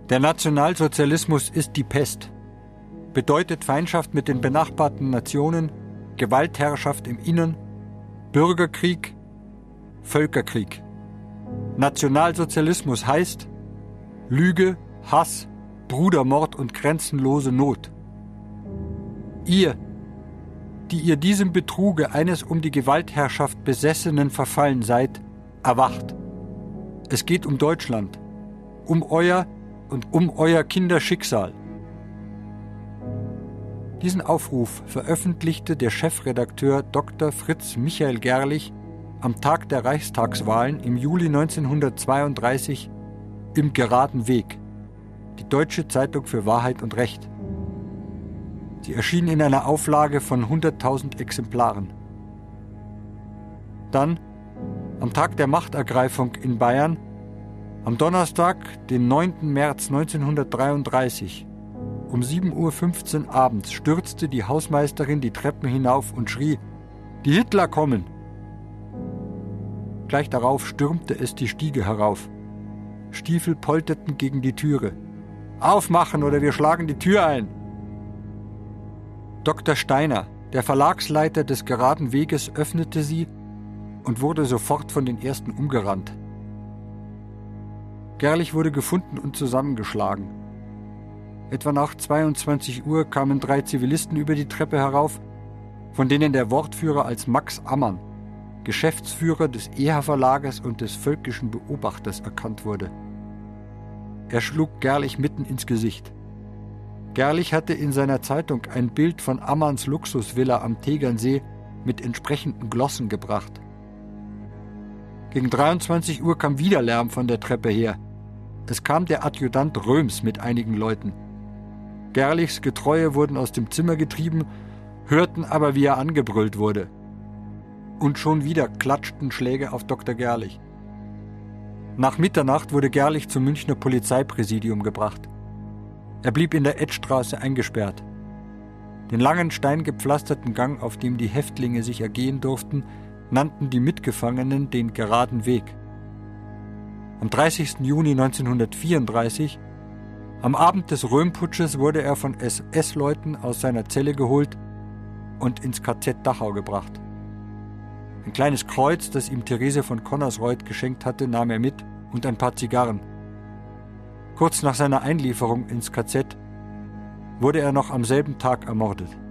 Der Nationalsozialismus ist die Pest. Bedeutet Feindschaft mit den benachbarten Nationen, Gewaltherrschaft im Innern, Bürgerkrieg, Völkerkrieg. Nationalsozialismus heißt Lüge, Hass, Brudermord und grenzenlose Not. Ihr, die ihr diesem Betruge eines um die Gewaltherrschaft Besessenen verfallen seid, erwacht. Es geht um Deutschland, um euer und um euer Kinderschicksal. Diesen Aufruf veröffentlichte der Chefredakteur Dr. Fritz Michael Gerlich am Tag der Reichstagswahlen im Juli 1932 im Geraden Weg, die Deutsche Zeitung für Wahrheit und Recht. Sie erschien in einer Auflage von 100.000 Exemplaren. Dann, am Tag der Machtergreifung in Bayern, am Donnerstag, den 9. März 1933, um 7:15 Uhr abends stürzte die Hausmeisterin die Treppen hinauf und schrie: »Die Hitler kommen!« Gleich darauf stürmte es die Stiege herauf. Stiefel polterten gegen die Türe. »Aufmachen, oder wir schlagen die Tür ein!« Dr. Steiner, der Verlagsleiter des Geraden Weges, öffnete sie und wurde sofort von den Ersten umgerannt. Gerlich wurde gefunden und zusammengeschlagen. Etwa nach 22 Uhr kamen 3 Zivilisten über die Treppe herauf, von denen der Wortführer als Max Ammann, Geschäftsführer des EHA-Verlages und des Völkischen Beobachters, erkannt wurde. Er schlug Gerlich mitten ins Gesicht. Gerlich hatte in seiner Zeitung ein Bild von Ammanns Luxusvilla am Tegernsee mit entsprechenden Glossen gebracht. Gegen 23 Uhr kam wieder Lärm von der Treppe her. Es kam der Adjutant Röms mit einigen Leuten. Gerlichs Getreue wurden aus dem Zimmer getrieben, hörten aber, wie er angebrüllt wurde. Und schon wieder klatschten Schläge auf Dr. Gerlich. Nach Mitternacht wurde Gerlich zum Münchner Polizeipräsidium gebracht. Er blieb in der Edstraße eingesperrt. Den langen steingepflasterten Gang, auf dem die Häftlinge sich ergehen durften, nannten die Mitgefangenen den Geraden Weg. Am 30. Juni 1934, am Abend des Röhmputsches, wurde er von SS-Leuten aus seiner Zelle geholt und ins KZ Dachau gebracht. Ein kleines Kreuz, das ihm Therese von Connersreuth geschenkt hatte, nahm er mit und ein paar Zigarren. Kurz nach seiner Einlieferung ins KZ wurde er noch am selben Tag ermordet.